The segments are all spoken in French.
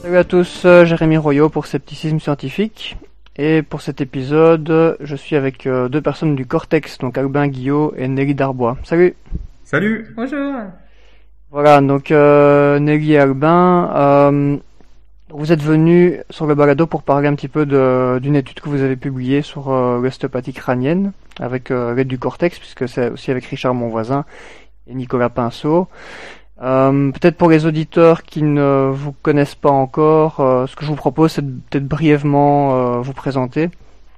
Salut à tous, Jérémy Royot pour Scepticisme Scientifique. Et pour cet épisode, je suis avec deux personnes du Cortex, donc Albin Guillot et Nelly Darbois. Salut. Salut! Bonjour. Voilà, donc Nelly et Albin, vous êtes venus sur le balado pour parler un petit peu d'une étude que vous avez publiée sur l'ostéopathie crânienne avec l'aide du Cortex, puisque c'est aussi avec Richard Monvoisin et Nicolas Pinceau. Peut-être pour les auditeurs qui ne vous connaissent pas encore, ce que je vous propose, c'est de peut-être brièvement vous présenter.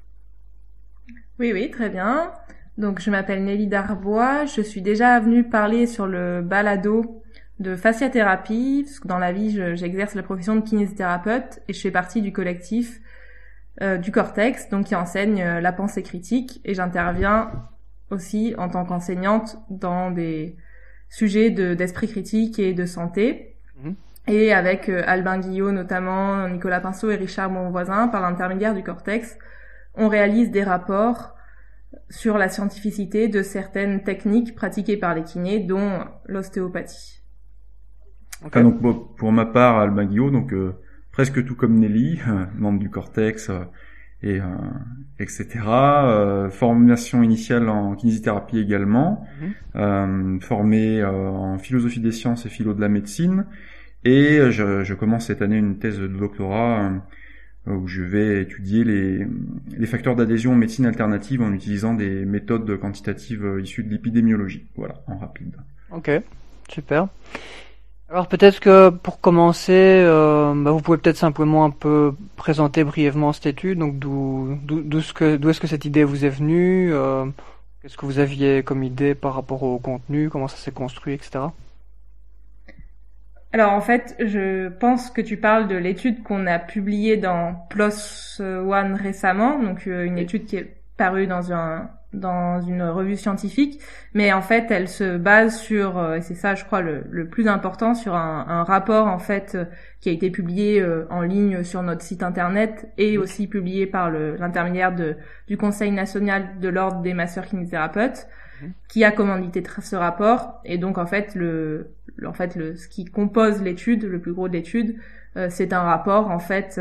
Oui, très bien. Donc, je m'appelle Nelly Darbois. Je suis déjà venue parler sur le balado de fasciathérapie, parce que dans la vie, j'exerce la profession de kinésithérapeute et je fais partie du collectif du Cortex, donc qui enseigne la pensée critique, et j'interviens aussi en tant qu'enseignante dans des sujets d'esprit critique et de santé. Mhm. Et avec Albin Guillot notamment, Nicolas Pinceau et Richard Monvoisin, par l'intermédiaire du Cortex, on réalise des rapports sur la scientificité de certaines techniques pratiquées par les kinés, dont l'ostéopathie. Okay. Donc, pour ma part, Albin Guillot, donc presque tout comme Nelly, membre du Cortex, et etc. Formation initiale en kinésithérapie également, formé en philosophie des sciences et philo de la médecine, et je commence cette année une thèse de doctorat où je vais étudier les facteurs d'adhésion en médecine alternative en utilisant des méthodes quantitatives issues de l'épidémiologie. Voilà, en rapide. Ok, super. Alors peut-être que pour commencer, vous pouvez peut-être simplement un peu présenter brièvement cette étude. Donc d'où est-ce que cette idée vous est venue, qu'est-ce que vous aviez comme idée par rapport au contenu, comment ça s'est construit, etc. Alors en fait, je pense que tu parles de l'étude qu'on a publiée dans PLOS ONE récemment, donc une étude qui est parue dans une revue scientifique, mais en fait elle se base sur, et c'est ça je crois le plus important, sur un rapport en fait qui a été publié en ligne sur notre site internet et aussi publié par l'intermédiaire du Conseil national de l'ordre des masseurs kinésithérapeutes, qui a commandité ce rapport. Et donc en fait ce qui compose l'étude, le plus gros de l'étude, c'est un rapport en fait.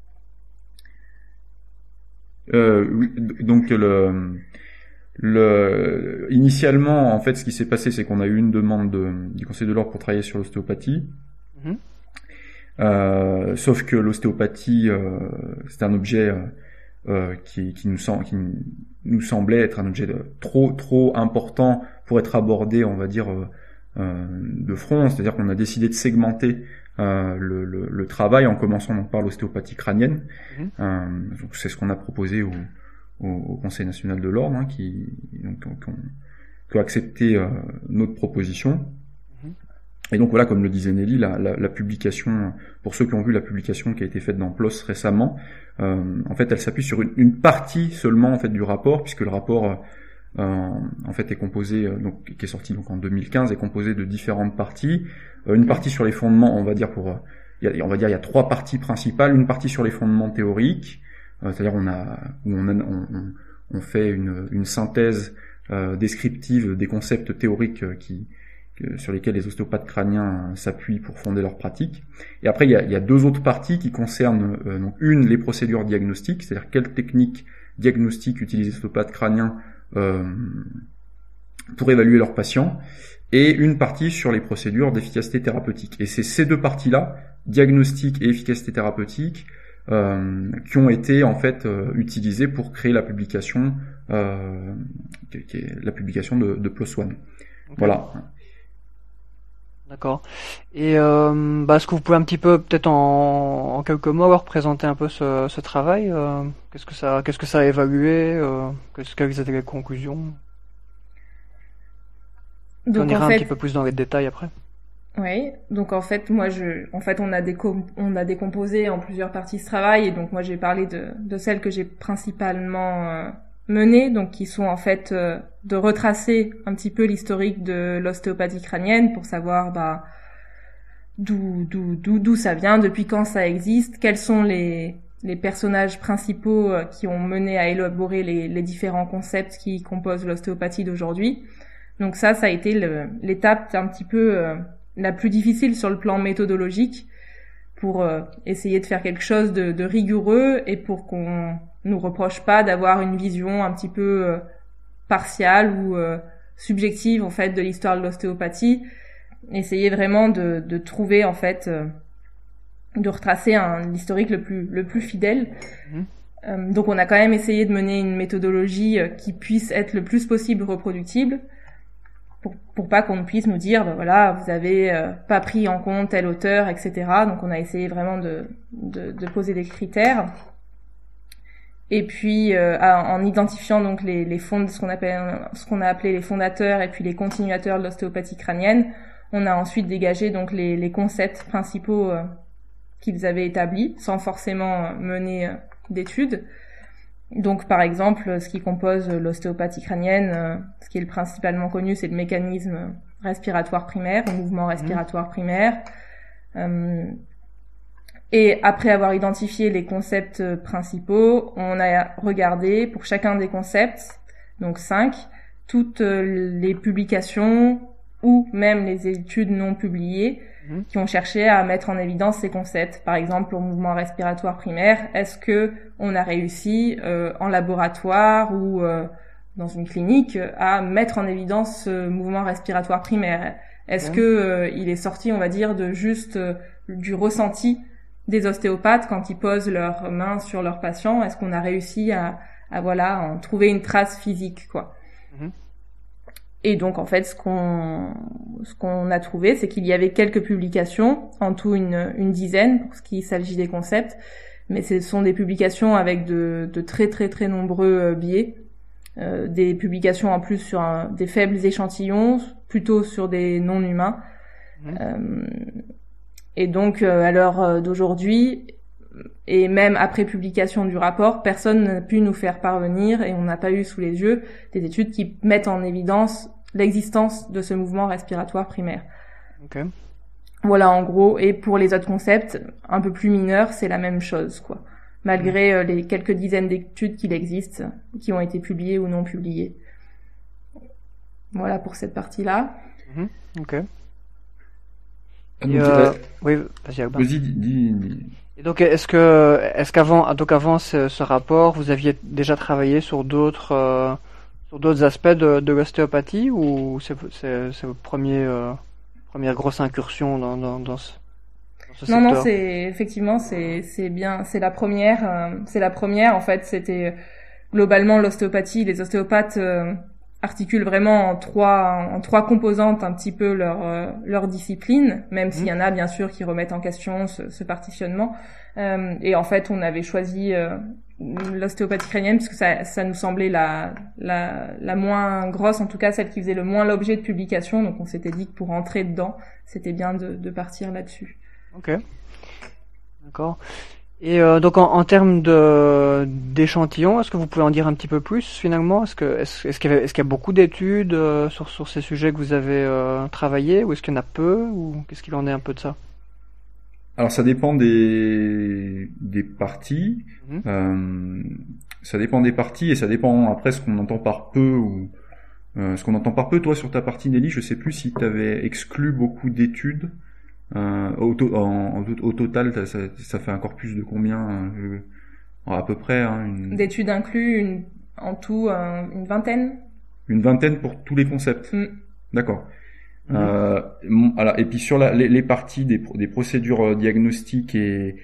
Oui, donc initialement, en fait, ce qui s'est passé, c'est qu'on a eu une demande du Conseil de l'ordre pour travailler sur l'ostéopathie. Sauf que l'ostéopathie, c'est un objet qui nous semblait être un objet trop important pour être abordé, on va dire, de front. C'est-à-dire qu'on a décidé de segmenter le travail en commençant donc par l'ostéopathie crânienne. Donc c'est ce qu'on a proposé au Conseil national de l'ordre, qui a accepté notre proposition. Et donc voilà, comme le disait Nelly, la publication, pour ceux qui ont vu la publication qui a été faite dans PLOS récemment, en fait elle s'appuie sur une partie seulement en fait du rapport, puisque le rapport en fait est composé, qui est sorti donc en 2015, est composé de différentes parties. Une partie sur les fondements, on va dire il y a trois parties principales. Une partie sur les fondements théoriques, c'est-à-dire on fait une synthèse descriptive des concepts théoriques sur lesquels les ostéopathes crâniens s'appuient pour fonder leur pratique. Et après, il y a deux autres parties qui concernent donc les procédures diagnostiques, c'est-à-dire quelles techniques diagnostiques utilisent les ostéopathes crâniens pour évaluer leurs patients, et une partie sur les procédures d'efficacité thérapeutique. Et c'est ces deux parties-là, diagnostic et efficacité thérapeutique, qui ont été en fait utilisées pour créer la publication, qui est la publication de PLOS ONE. Okay. Voilà. D'accord. Et est-ce que vous pouvez un petit peu, peut-être en quelques mots, alors présenter un peu ce travail, qu'est-ce que ça a évalué, quelles étaient les conclusions? Donc, on ira un petit peu plus dans les détails après. Oui, donc en fait on a décomposé en plusieurs parties ce travail, et donc moi j'ai parlé de celles que j'ai principalement menées, donc qui sont en fait de retracer un petit peu l'historique de l'ostéopathie crânienne pour savoir d'où ça vient, depuis quand ça existe, quels sont les personnages principaux qui ont mené à élaborer les différents concepts qui composent l'ostéopathie d'aujourd'hui. Donc ça a été l'étape un petit peu la plus difficile sur le plan méthodologique, pour essayer de faire quelque chose de rigoureux et pour qu'on nous reproche pas d'avoir une vision un petit peu partiale ou subjective en fait de l'histoire de l'ostéopathie. Essayer vraiment de trouver en fait de retracer l'historique le plus fidèle. Donc on a quand même essayé de mener une méthodologie qui puisse être le plus possible reproductible pour pas qu'on puisse nous dire ben voilà, vous avez pas pris en compte tel auteur, etc. Donc on a essayé vraiment de poser des critères. Et puis en identifiant donc les fonds, ce qu'on a appelé les fondateurs et puis les continuateurs de l'ostéopathie crânienne, on a ensuite dégagé donc les concepts principaux qu'ils avaient établis sans forcément mener d'études. Donc par exemple, ce qui compose l'ostéopathie crânienne, ce qui est le principalement connu, c'est le mécanisme respiratoire primaire, le mouvement respiratoire primaire. Et après avoir identifié les concepts principaux, on a regardé pour chacun des concepts, donc 5, toutes les publications ou même les études non publiées qui ont cherché à mettre en évidence ces concepts. Par exemple, au mouvement respiratoire primaire, est-ce que on a réussi en laboratoire ou dans une clinique à mettre en évidence ce mouvement respiratoire primaire? Est-ce que il est sorti, on va dire, de juste du ressenti des ostéopathes quand ils posent leurs mains sur leurs patients? Est-ce qu'on a réussi à voilà, en trouver une trace physique, quoi? Et donc en fait, ce qu'on a trouvé, c'est qu'il y avait quelques publications, en tout une dizaine pour ce qui s'agit des concepts, mais ce sont des publications avec de très très très nombreux biais, des publications en plus sur des faibles échantillons, plutôt sur des non-humains. Et donc à l'heure d'aujourd'hui, et même après publication du rapport, personne n'a pu nous faire parvenir, et on n'a pas eu sous les yeux des études qui mettent en évidence l'existence de ce mouvement respiratoire primaire. Okay. Voilà en gros, et pour les autres concepts un peu plus mineurs, c'est la même chose, quoi. Malgré les quelques dizaines d'études qu'il existe, qui ont été publiées ou non publiées. Voilà pour cette partie-là. Ok. Donc, oui, vas-y, Alban. Vas-y, dis. Et donc, est-ce qu'avant ce rapport, vous aviez déjà travaillé sur d'autres aspects de l'ostéopathie, ou c'est votre première grosse incursion dans ce secteur? Non, effectivement, c'est bien, c'est la première, en fait, c'était globalement l'ostéopathie, les ostéopathes articulent vraiment en trois composantes un petit peu leur discipline, même s'il y en a bien sûr qui remettent en question ce partitionnement. Et en fait, on avait choisi l'ostéopathie crânienne parce que ça nous semblait la moins grosse, en tout cas celle qui faisait le moins l'objet de publication. Donc on s'était dit que pour entrer dedans, c'était bien de partir là-dessus. Ok, d'accord. Et donc en termes d'échantillons, est-ce que vous pouvez en dire un petit peu plus finalement? Est-ce qu'il y a beaucoup d'études sur ces sujets que vous avez travaillé, ou est-ce qu'il y en a peu, ou qu'est-ce qu'il en est un peu de ça? Alors ça dépend des parties. Ça dépend des parties, et ça dépend après ce qu'on entend par peu ou ce qu'on entend par peu. Toi sur ta partie, Nelly, je sais plus si tu avais exclu beaucoup d'études. Au total, ça fait un corpus de combien à peu près d'études inclus, en tout une vingtaine. Une vingtaine pour tous les concepts. D'accord. Alors, et puis sur les parties des procédures diagnostiques et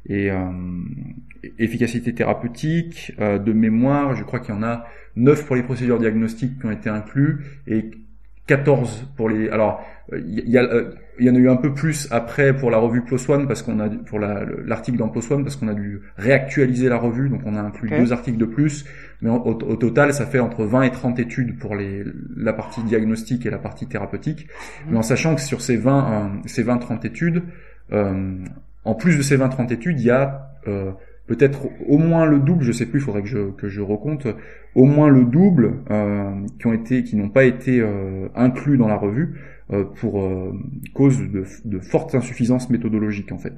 efficacité thérapeutique, de mémoire, je crois qu'il y en a 9 pour les procédures diagnostiques qui ont été inclus et 14 pour les. Alors il y en a eu un peu plus après pour la revue PLOS ONE, parce qu'on a pour l'article dans PLOS ONE, parce qu'on a dû réactualiser la revue, donc on a inclus 2 articles de plus, mais au total ça fait entre 20 et 30 études pour la partie diagnostique et la partie thérapeutique. Mais en sachant que sur ces 20-30 études, en plus de ces 20-30 études, il y a peut-être au moins le double, je sais plus, il faudrait que je recompte, au moins le double qui n'ont pas été inclus dans la revue pour cause de fortes insuffisances méthodologiques en fait.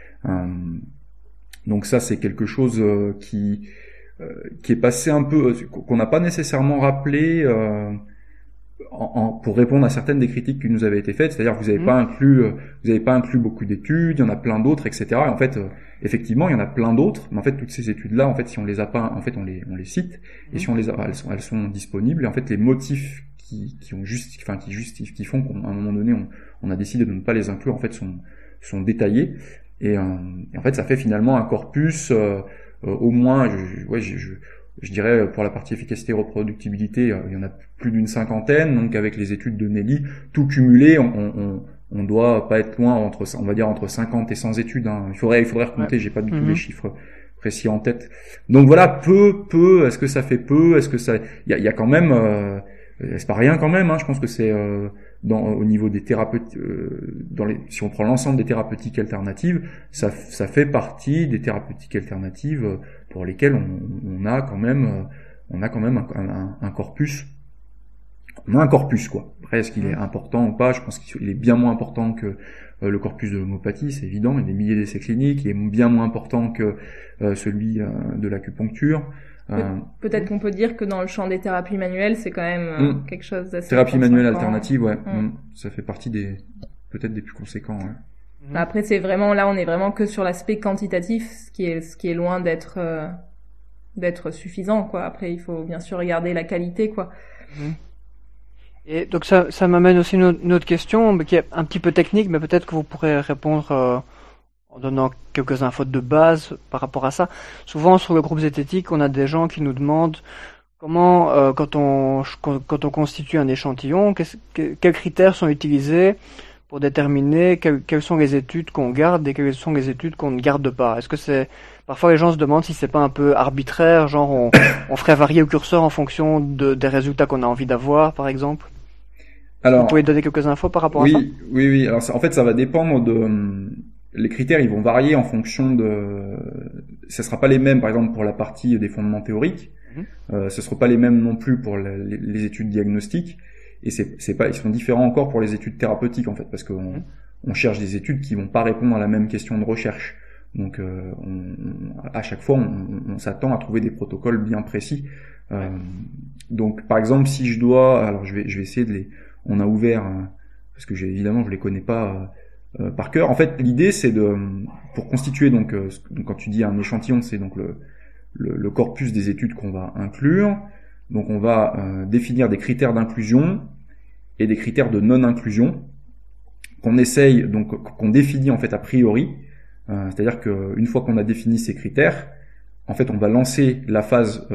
Donc ça c'est quelque chose qui est passé un peu, qu'on n'a pas nécessairement rappelé pour répondre à certaines des critiques qui nous avaient été faites, c'est-à-dire que vous n'avez pas inclus beaucoup d'études, il y en a plein d'autres, etc. Et en fait, effectivement, il y en a plein d'autres, mais en fait, toutes ces études-là, en fait, si on les a pas, en fait, on les cite, et si on les a, elles sont disponibles, et en fait, les motifs qui font qu'à un moment donné, on a décidé de ne pas les inclure, en fait, sont détaillés, et en fait, ça fait finalement un corpus, au moins, je dirais, pour la partie efficacité et reproductibilité, il y en a plus d'une cinquantaine, donc avec les études de Nelly, tout cumulé, on doit pas être loin entre 50 et 100 études, hein. Il faudrait recompter, j'ai pas du tout les chiffres précis en tête. Donc voilà, peu, est-ce que ça fait peu, est-ce que ça, il y a quand même, c'est pas rien quand même, hein. Je pense que c'est, au niveau des thérapeutes, si on prend l'ensemble des thérapeutiques alternatives, ça fait partie des thérapeutiques alternatives pour lesquelles on a quand même un corpus. On a un corpus, quoi. Après, est-ce qu'il est important ou pas? Je pense qu'il est bien moins important que le corpus de l'homéopathie, c'est évident. Il y a des milliers d'essais cliniques. Il est bien moins important que celui de l'acupuncture. Peut-être qu'on peut dire que dans le champ des thérapies manuelles, c'est quand même quelque chose d'assez thérapie manuelle alternative, ouais. Ça fait partie peut-être des plus conséquents, ouais. Après, c'est vraiment, là, on est vraiment que sur l'aspect quantitatif, ce qui est loin d'être suffisant, quoi. Après, il faut bien sûr regarder la qualité, quoi. Et donc ça m'amène aussi une autre question qui est un petit peu technique, mais peut-être que vous pourrez répondre en donnant quelques infos de base par rapport à ça. Souvent sur le groupe zététique, on a des gens qui nous demandent comment, quand on constitue un échantillon, quels critères sont utilisés pour déterminer quelles sont les études qu'on garde et quelles sont les études qu'on ne garde pas. Est-ce que parfois les gens se demandent si c'est pas un peu arbitraire, genre on ferait varier le curseur en fonction des résultats qu'on a envie d'avoir, par exemple? Alors, vous pouvez donner quelques infos par rapport à ça? Oui. Alors, en fait, ça va dépendre les critères, ils vont varier en fonction ça sera pas les mêmes, par exemple, pour la partie des fondements théoriques. Ce sera pas les mêmes non plus pour les études diagnostiques. Et ils sont différents encore pour les études thérapeutiques, en fait, parce qu'on cherche des études qui vont pas répondre à la même question de recherche. Donc, à chaque fois, on s'attend à trouver des protocoles bien précis. Donc, par exemple, si je dois, alors je vais essayer on a ouvert, parce que évidemment, je les connais pas par cœur. En fait, l'idée, c'est pour constituer, donc quand tu dis un échantillon, c'est donc le corpus des études qu'on va inclure. Donc, on va définir des critères d'inclusion et des critères de non-inclusion qu'on définit en fait a priori. C'est-à-dire qu'une fois qu'on a défini ces critères, en fait, on va lancer la phase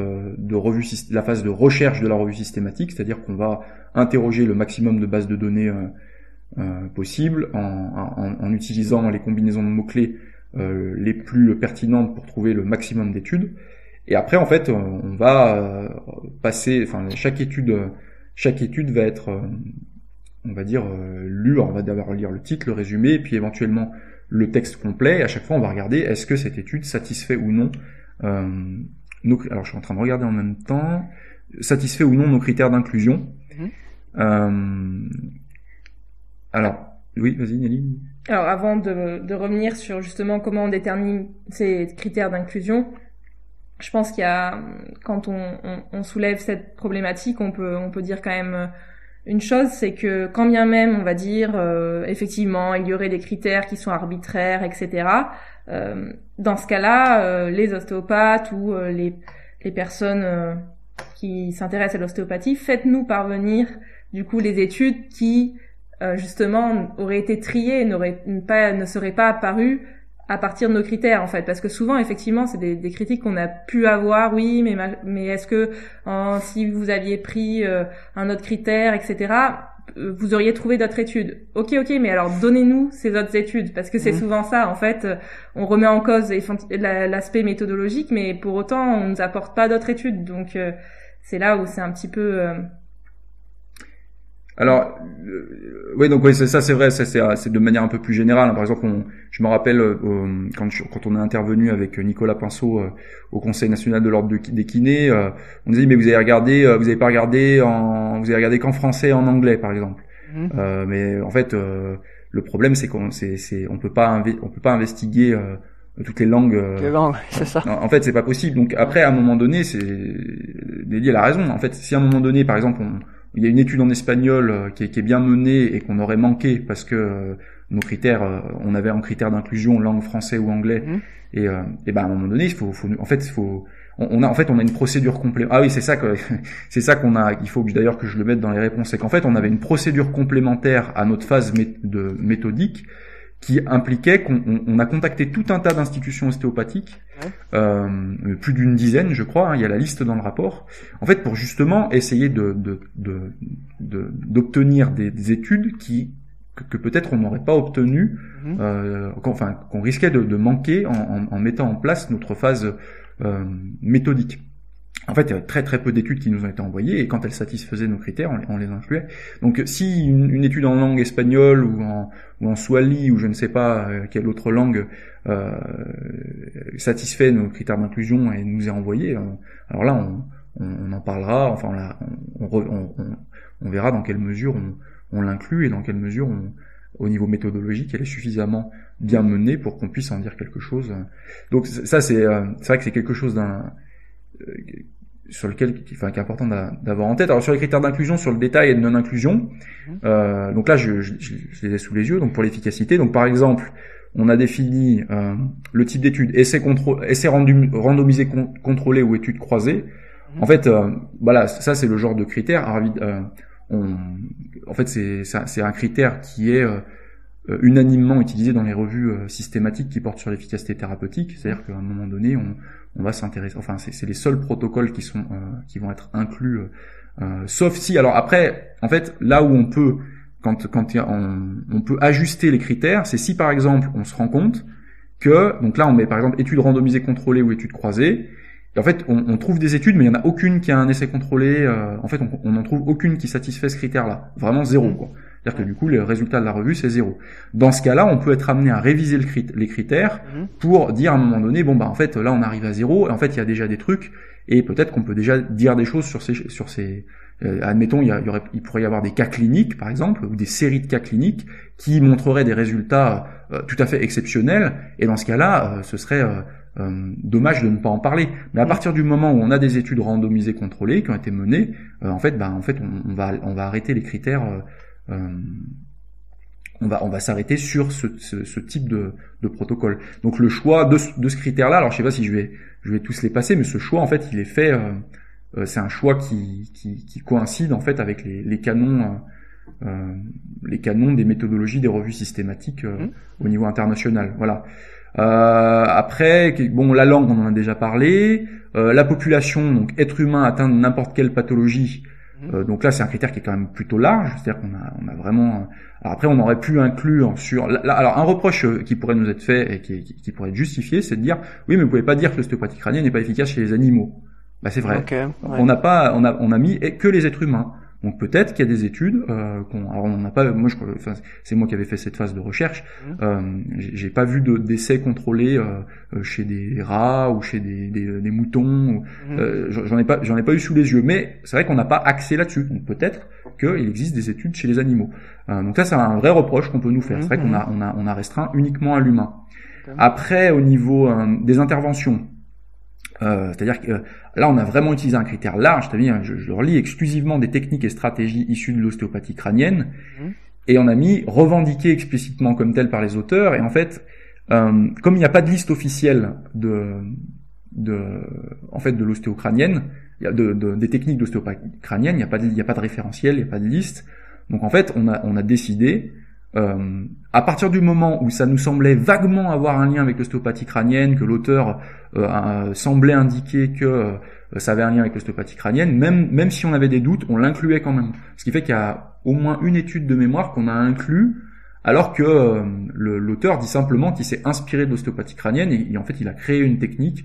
de recherche de la revue systématique, c'est-à-dire qu'on va interroger le maximum de bases de données possibles en utilisant les combinaisons de mots-clés les plus pertinentes pour trouver le maximum d'études. Et après, en fait, on va passer, chaque étude va être, on va dire, lue. On va d'abord lire le titre, le résumé, et puis éventuellement le texte complet. Et à chaque fois, on va regarder est-ce que cette étude satisfait ou non alors je suis en train de regarder en même temps, satisfait ou non nos critères d'inclusion. Alors, oui, vas-y Nelly. Alors, avant de revenir sur justement comment on détermine ces critères d'inclusion, je pense qu'il y a, quand on soulève cette problématique, on peut dire quand même une chose, c'est que quand bien même on va dire effectivement il y aurait des critères qui sont arbitraires, etc. Dans ce cas-là, les ostéopathes ou les personnes qui s'intéressent à l'ostéopathie, faites-nous parvenir du coup les études qui justement auraient été triées et ne seraient pas apparues à partir de nos critères, en fait, parce que souvent, effectivement, c'est des critiques qu'on a pu avoir. Oui, mais est-ce que si vous aviez pris un autre critère, etc., vous auriez trouvé d'autres études? Ok, mais alors donnez-nous ces autres études, parce que c'est souvent ça, en fait, on remet en cause l'aspect méthodologique, mais pour autant, on nous apporte pas d'autres études, donc c'est là où c'est un petit peu. Alors, oui, ça c'est vrai, c'est de manière un peu plus générale. Par exemple, je me rappelle quand on est intervenu avec Nicolas Pinceau au Conseil national de l'ordre des kinés, on disait mais vous avez pas regardé qu'en français et en anglais, par exemple. Mais en fait, le problème c'est on peut pas investiguer toutes les langues. C'est ça. En fait, c'est pas possible. Donc après, à un moment donné, Nelly elle a raison. En fait, si à un moment donné, par exemple, il y a une étude en espagnol qui est bien menée et qu'on aurait manqué parce que nos critères, on avait en critère d'inclusion langue français ou anglais, et ben à un moment donné, on a une procédure complémentaire. Ah oui, c'est ça qu'on a. Il faut d'ailleurs que je le mette dans les réponses, c'est qu'en fait on avait une procédure complémentaire à notre phase méthodique qui impliquait qu'on a contacté tout un tas d'institutions ostéopathiques, plus d'une dizaine, je crois. Il y a la liste dans le rapport. En fait, pour justement essayer d'obtenir des études que peut-être on n'aurait pas obtenues, qu'on risquait de manquer en mettant en place notre phase méthodique. En fait, il y a très très peu d'études qui nous ont été envoyées et quand elles satisfaisaient nos critères, on les incluait. Donc, si une étude en langue espagnole ou en swahili ou je ne sais pas quelle autre langue satisfait nos critères d'inclusion et nous est envoyée, alors là, on en parlera. Enfin, on verra dans quelle mesure on l'inclut et dans quelle mesure au niveau méthodologique, elle est suffisamment bien menée pour qu'on puisse en dire quelque chose. Donc ça, c'est vrai que c'est quelque chose sur lequel, qui est important d'avoir en tête. Alors sur les critères d'inclusion, sur le détail et de non-inclusion, donc là je les ai sous les yeux. Donc pour l'efficacité, donc par exemple, on a défini le type d'étude essai randomisé contrôlé ou étude croisée. En fait, voilà, ça c'est le genre de critère. En fait, c'est un critère qui est unanimement utilisé dans les revues systématiques qui portent sur l'efficacité thérapeutique. C'est-à-dire qu'à un moment donné, on va s'intéresser. Enfin, c'est les seuls protocoles qui vont être inclus, sauf si. Alors après, en fait, là où on peut, on peut ajuster les critères, c'est si par exemple on se rend compte que, donc là on met par exemple étude randomisée contrôlée ou étude croisée. Et en fait, on trouve des études, mais il y en a aucune qui a un essai contrôlé. En fait, on n'en trouve aucune qui satisfait ce critère-là. Vraiment zéro, quoi. C'est-à-dire que du coup, le résultat de la revue, c'est zéro. Dans ce cas-là, on peut être amené à réviser les critères pour dire à un moment donné, bon, bah, en fait, là, on arrive à zéro. Et en fait, il y a déjà des trucs. Et peut-être qu'on peut déjà dire des choses sur ces, admettons, il pourrait y avoir des cas cliniques, par exemple, ou des séries de cas cliniques qui montreraient des résultats tout à fait exceptionnels. Et dans ce cas-là, ce serait dommage de ne pas en parler. Mais à partir du moment où on a des études randomisées contrôlées qui ont été menées, on va arrêter les critères. On va s'arrêter sur ce type de protocole. Donc le choix de ce critère-là, alors je sais pas si je vais tous les passer, mais ce choix en fait il est fait. C'est un choix qui coïncide en fait avec les canons des méthodologies des revues systématiques au niveau international. Voilà. Après, bon, la langue, on en a déjà parlé. La population, donc être humain atteint de n'importe quelle pathologie. Donc là, c'est un critère qui est quand même plutôt large. C'est-à-dire qu'on a vraiment. Alors après, on aurait pu inclure sur. Alors un reproche qui pourrait nous être fait et qui pourrait être justifié, c'est de dire oui, mais vous pouvez pas dire que l'ostéopathie crânienne n'est pas efficace chez les animaux. Bah c'est vrai. Okay, ouais. On a mis que les êtres humains. Donc peut-être qu'il y a des études alors on n'a pas, moi c'est moi qui avais fait cette phase de recherche. J'ai pas vu d'essais contrôlés chez des rats ou chez des moutons. J'en ai pas eu sous les yeux, mais c'est vrai qu'on n'a pas accès là-dessus. Donc peut-être qu'il existe des études chez les animaux. Donc ça c'est un vrai reproche qu'on peut nous faire. C'est vrai qu'on a restreint uniquement à l'humain. Après au niveau des interventions. C'est-à-dire que là, on a vraiment utilisé un critère large, c'est-à-dire, je relis exclusivement des techniques et stratégies issues de l'ostéopathie crânienne, et on a mis revendiqué explicitement comme tel par les auteurs, et en fait, comme il n'y a pas de liste officielle de l'ostéocrânienne, des techniques d'ostéopathie crânienne, il n'y a pas de référentiel, il n'y a pas de liste, donc en fait, on a décidé, à partir du moment où ça nous semblait vaguement avoir un lien avec l'ostéopathie crânienne, que l'auteur semblait indiquer que ça avait un lien avec l'ostéopathie crânienne, même si on avait des doutes, on l'incluait quand même. Ce qui fait qu'il y a au moins une étude de mémoire qu'on a inclus, alors que l'auteur dit simplement qu'il s'est inspiré de l'ostéopathie crânienne et en fait il a créé une technique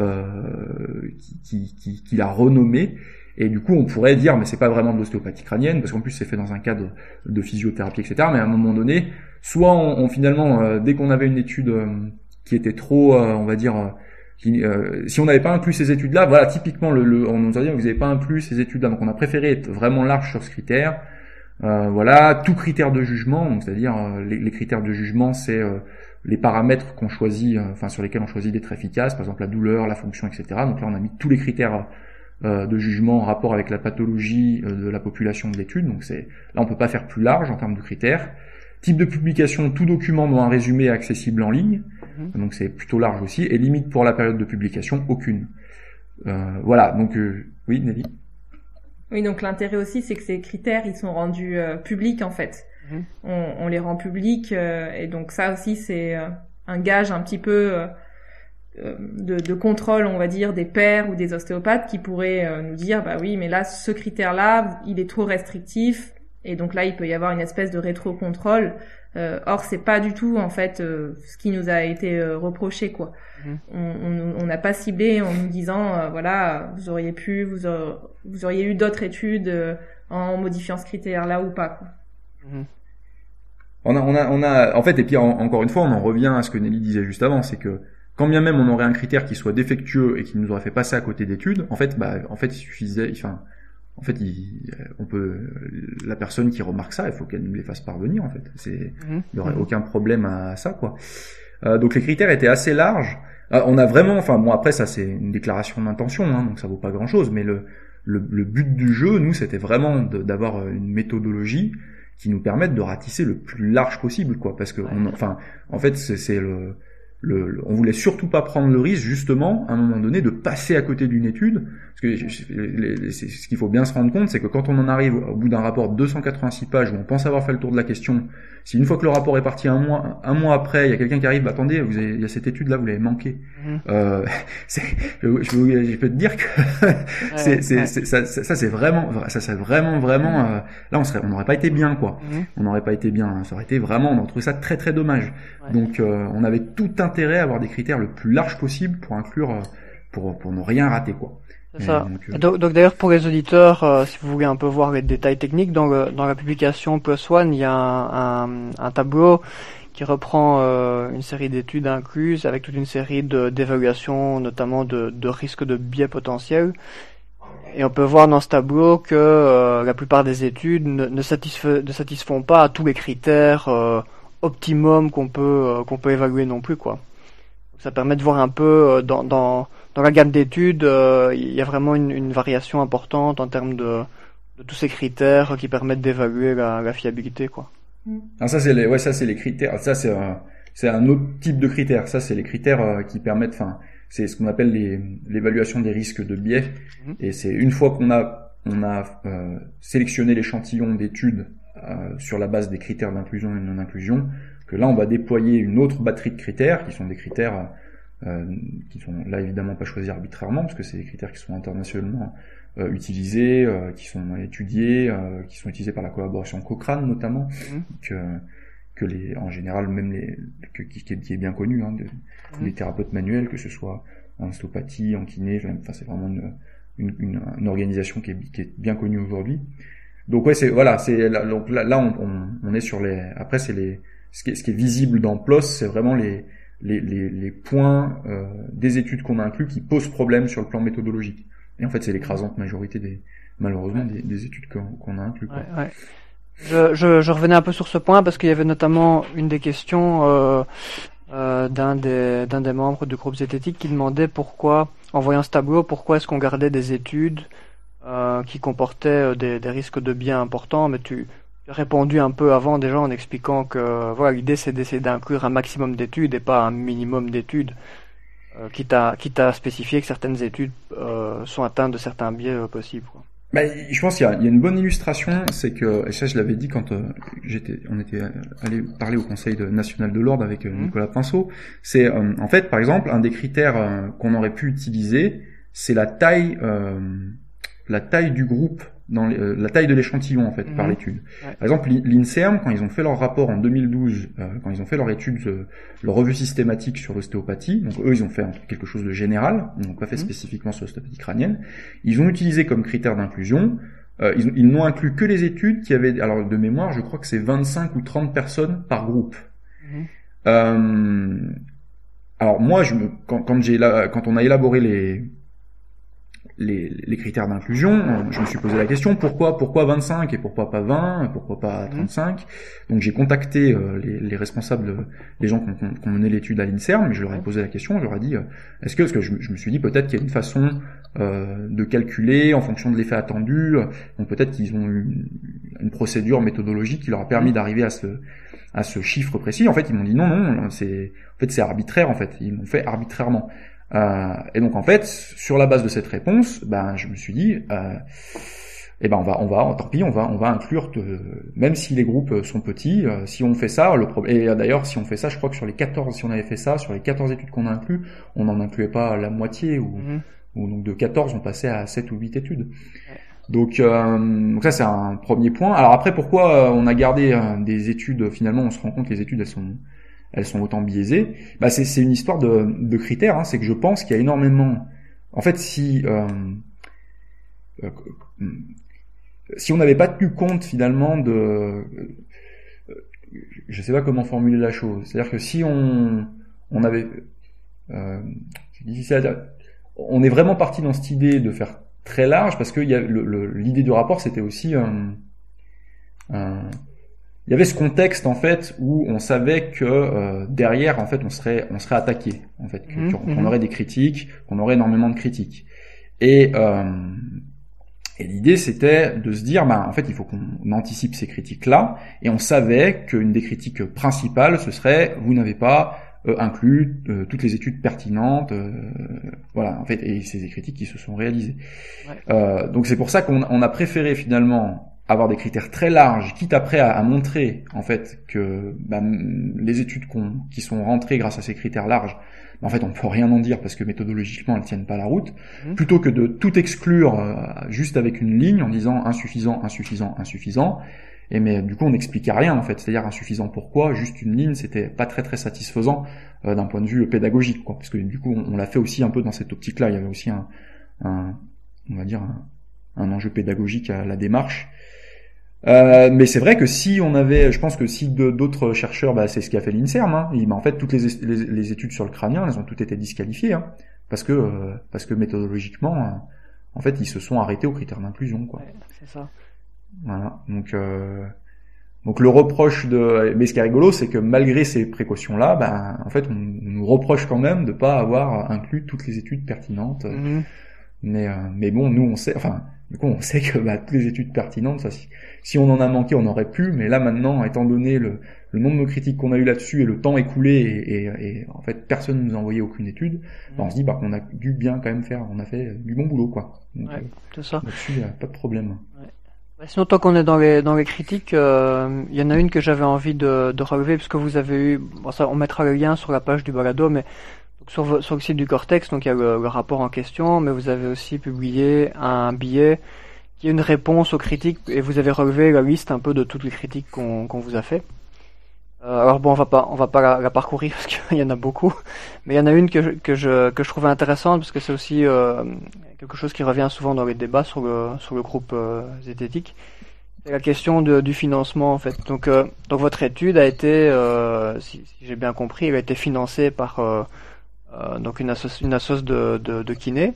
qu'il a renommée. Et du coup, on pourrait dire, mais c'est pas vraiment de l'ostéopathie crânienne, parce qu'en plus c'est fait dans un cadre de physiothérapie, etc. Mais à un moment donné, soit on finalement, dès qu'on avait une étude qui était trop, on va dire, si on n'avait pas inclus ces études-là, voilà, typiquement, on nous a dit, vous n'avez pas inclus ces études-là, donc on a préféré être vraiment large sur ce critère. Voilà, tout critère de jugement, donc c'est-à-dire les critères de jugement, c'est les paramètres qu'on choisit, sur lesquels on choisit d'être efficace, par exemple la douleur, la fonction, etc. Donc là, on a mis tous les critères de jugement en rapport avec la pathologie de la population de l'étude. Donc là on peut pas faire plus large en termes de critères. Type de publication, tout document dont un résumé est accessible en ligne. Donc c'est plutôt large aussi. Et limite pour la période de publication, aucune. Voilà, donc oui Nelly. Oui, donc l'intérêt aussi, c'est que ces critères, ils sont rendus publics en fait. On les rend publics et donc ça aussi, c'est un gage un petit peu de contrôle, on va dire, des pairs ou des ostéopathes qui pourraient nous dire, bah oui, mais là, ce critère-là, il est trop restrictif. Et donc là, il peut y avoir une espèce de rétro-contrôle. Or, c'est pas du tout en fait ce qui nous a été reproché, quoi. On n'a pas ciblé en nous disant, voilà, vous auriez eu d'autres études en modifiant ce critère-là ou pas, quoi. On a, en fait, et puis encore une fois, on en revient à ce que Nelly disait juste avant, c'est que quand bien même on aurait un critère qui soit défectueux et qui nous aurait fait passer à côté d'études, en fait, il suffisait, la personne qui remarque ça, il faut qu'elle nous les fasse parvenir, en fait. Il y aurait aucun problème à ça, quoi. Donc les critères étaient assez larges. On a vraiment, après ça c'est une déclaration d'intention, donc ça vaut pas grand chose, mais le but du jeu, nous, c'était vraiment d'avoir une méthodologie qui nous permette de ratisser le plus large possible, quoi, parce que en fait on voulait surtout pas prendre le risque, justement, à un moment donné, de passer à côté d'une étude, parce que ce qu'il faut bien se rendre compte, c'est que quand on en arrive au bout d'un rapport de 286 pages où on pense avoir fait le tour de la question, si une fois que le rapport est parti un mois après, il y a quelqu'un qui arrive, attendez, il y a cette étude là, vous l'avez manqué. Je peux te dire que ça c'est vraiment là on n'aurait pas été bien, quoi. On n'aurait pas été bien, ça aurait été vraiment, on aurait trouvé ça très très dommage. Donc on avait tout intérêt à avoir des critères le plus large possible pour inclure pour ne rien rater, quoi. C'est ça. Donc d'ailleurs pour les auditeurs, si vous voulez un peu voir les détails techniques, dans la publication PLOS ONE, il y a un tableau qui reprend une série d'études incluses avec toute une série d'évaluations, notamment de risques de biais potentiels. Et on peut voir dans ce tableau que la plupart des études ne satisfont pas à tous les critères optimum qu'on peut évaluer non plus, quoi. Ça permet de voir un peu dans la gamme d'études, il y a vraiment une variation importante en termes de tous ces critères qui permettent d'évaluer la fiabilité, quoi. Alors ça c'est les critères. Ça c'est un autre type de critères. Ça c'est les critères qui permettent, c'est ce qu'on appelle l'évaluation des risques de biais. Et c'est une fois qu'on a sélectionné l'échantillon d'études sur la base des critères d'inclusion et de non-inclusion, que là on va déployer une autre batterie de critères qui sont des critères qui sont là évidemment pas choisis arbitrairement, parce que c'est des critères qui sont internationalement utilisés, qui sont étudiés, qui sont utilisés par la collaboration Cochrane notamment, en général même qui est bien connu, les thérapeutes manuels, que ce soit en ostéopathie, en kiné, c'est vraiment une organisation qui est bien connue aujourd'hui. Donc donc là on est sur après c'est ce qui est visible dans PLOS, c'est vraiment les points des études qu'on a inclus qui posent problème sur le plan méthodologique. Et en fait, c'est l'écrasante majorité malheureusement des études qu'on a inclus, quoi. Ouais. Je revenais un peu sur ce point parce qu'il y avait notamment une des questions d'un des membres du groupe zététique qui demandait pourquoi, en voyant ce tableau, pourquoi est-ce qu'on gardait des études qui comportaient des risques de biais importants, mais tu as répondu un peu avant déjà en expliquant que voilà, l'idée c'est d'essayer d'inclure un maximum d'études et pas un minimum d'études, quitte à spécifier que certaines études sont atteintes de certains biais possibles, quoi. Je pense qu'il y a une bonne illustration, c'est que, et ça je l'avais dit quand on était allé parler au Conseil national de l'ordre avec Nicolas Pinceau, c'est en fait par exemple un des critères qu'on aurait pu utiliser, c'est la taille du groupe, la taille de l'échantillon en fait par l'étude. Ouais. Par exemple, l'INSERM, quand ils ont fait leur rapport en 2012, quand ils ont fait leur étude, leur revue systématique sur l'ostéopathie, donc eux ils ont fait quelque chose de général, ils n'ont pas fait spécifiquement sur l'ostéopathie crânienne. Ils ont utilisé comme critère d'inclusion, ils n'ont inclus que les études qui avaient, alors de mémoire, je crois que c'est 25 ou 30 personnes par groupe. Alors moi, quand on a élaboré les critères d'inclusion, je me suis posé la question pourquoi 25 et pourquoi pas 20, et pourquoi pas 35. Donc j'ai contacté les responsables, les gens qui ont mené l'étude à l'INSERM, je leur ai posé la question, je leur ai dit est-ce que je me suis dit peut-être qu'il y a une façon de calculer en fonction de l'effet attendu, donc peut-être qu'ils ont une procédure méthodologique qui leur a permis d'arriver à ce chiffre précis. En fait, ils m'ont dit non, c'est arbitraire en fait, ils l'ont fait arbitrairement. Et donc en fait, sur la base de cette réponse, je me suis dit, tant pis, on va inclure, même si les groupes sont petits, si on fait ça, et d'ailleurs si on fait ça, je crois que si on avait fait ça, sur les 14 études qu'on a inclus, on n'en incluait pas la moitié, ou donc de 14, on passait à 7 ou 8 études. Donc ça c'est un premier point. Alors après, pourquoi on a gardé des études, finalement on se rend compte que les études elles sont autant biaisées. C'est une histoire de critères, c'est que je pense qu'il y a énormément, en fait, si on n'avait pas tenu compte finalement je sais pas comment formuler la chose, c'est-à-dire que si on avait c'est difficile à dire, on est vraiment parti dans cette idée de faire très large, parce que l'idée du rapport c'était aussi il y avait ce contexte en fait où on savait que derrière en fait on serait attaqué, en fait, qu'on aurait des critiques, qu'on aurait énormément de critiques, et l'idée c'était de se dire en fait il faut qu'on anticipe ces critiques là, et on savait qu'une des critiques principales ce serait vous n'avez pas inclus toutes les études pertinentes, voilà, en fait, et c'est des critiques qui se sont réalisées. Donc c'est pour ça qu'on a préféré finalement avoir des critères très larges, quitte après à montrer en fait que les études qui sont rentrées grâce à ces critères larges, en fait on peut rien en dire parce que méthodologiquement elles tiennent pas la route, plutôt que de tout exclure juste avec une ligne en disant insuffisant. Mais du coup on n'expliquait rien en fait, c'est-à-dire insuffisant pourquoi, juste une ligne, c'était pas très très satisfaisant d'un point de vue pédagogique, quoi, parce que du coup on l'a fait aussi un peu dans cette optique-là. Il y avait aussi on va dire un enjeu pédagogique à la démarche. Mais c'est vrai que je pense que si d'autres chercheurs, c'est ce qu'a fait l'INSERM, en fait toutes les études sur le crânien, elles ont toutes été disqualifiées, parce que méthodologiquement, en fait, ils se sont arrêtés aux critères d'inclusion, quoi. Ouais, c'est ça. Voilà. Donc le reproche mais ce qui est rigolo, c'est que malgré ces précautions-là, en fait, on nous reproche quand même de pas avoir inclus toutes les études pertinentes. Mais bon, nous on sait, on sait que toutes les études pertinentes, ça, si on en a manqué, on aurait pu, mais là maintenant, étant donné le nombre de critiques qu'on a eu là-dessus et le temps écoulé, et en fait personne ne nous a envoyé aucune étude, on se dit qu'on a dû bien quand même on a fait du bon boulot, quoi. Donc, c'est ça. Là-dessus, il n'y a pas de problème. Sinon, tant qu'on est dans les critiques, il y en a une que j'avais envie de relever, parce que vous avez eu, on mettra le lien sur la page du balado, mais sur le site du Cortex, donc il y a le rapport en question, mais vous avez aussi publié un billet qui est une réponse aux critiques, et vous avez relevé la liste un peu de toutes les critiques qu'on vous a fait. Alors bon, on va pas la parcourir parce qu'il y en a beaucoup, mais il y en a une que je trouvais intéressante, parce que c'est aussi quelque chose qui revient souvent dans les débats sur le groupe zététique. C'est la question du financement, en fait. Donc votre étude a été, si j'ai bien compris, elle a été financée par donc une assoce de kinés.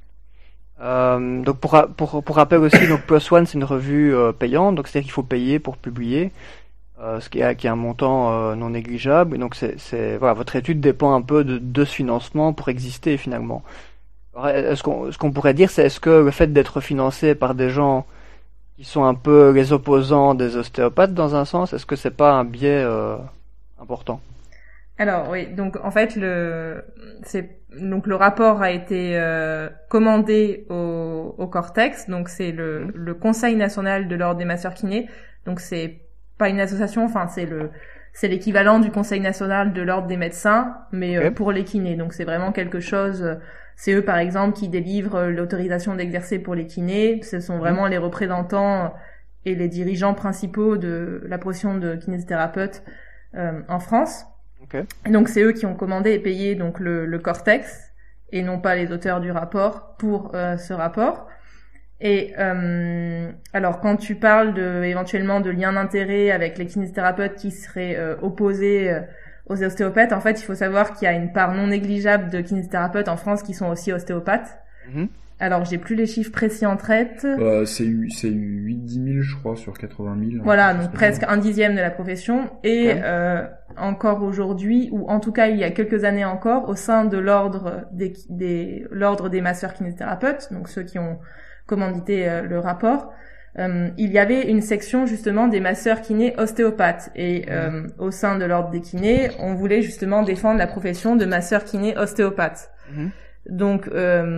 Donc pour rappel aussi, donc PLOS ONE c'est une revue payante, donc c'est-à-dire qu'il faut payer pour publier, ce qui est un montant non négligeable. Et donc voilà, votre étude dépend un peu de ce financement pour exister finalement. Alors, ce qu'on pourrait dire, c'est est-ce que le fait d'être financé par des gens qui sont un peu les opposants des ostéopathes dans un sens, est-ce que c'est pas un biais important? Alors oui, donc en fait le rapport a été commandé au Cortex, donc c'est le Conseil national de l'ordre des masseurs kinés. Donc c'est pas une association, c'est l'équivalent du Conseil national de l'ordre des médecins, mais pour les kinés. Donc c'est vraiment quelque chose. C'est eux par exemple qui délivrent l'autorisation d'exercer pour les kinés. Ce sont vraiment les représentants et les dirigeants principaux de la profession de kinésithérapeute en France. Et donc c'est eux qui ont commandé et payé donc le Cortex, et non pas les auteurs du rapport pour ce rapport. Et alors quand tu parles éventuellement de liens d'intérêt avec les kinésithérapeutes qui seraient opposés aux ostéopathes, en fait il faut savoir qu'il y a une part non négligeable de kinésithérapeutes en France qui sont aussi ostéopathes. Alors, j'ai plus les chiffres précis en tête. C'est 8-10 000, je crois, sur 80 000. Voilà, donc presque un dixième de la profession. Et encore aujourd'hui, ou en tout cas il y a quelques années encore, au sein de l'ordre l'ordre des masseurs kinésithérapeutes, donc ceux qui ont commandité le rapport, il y avait une section justement des masseurs kinés ostéopathes. Et au sein de l'ordre des kinés, on voulait justement défendre la profession de masseur kiné ostéopathe. Donc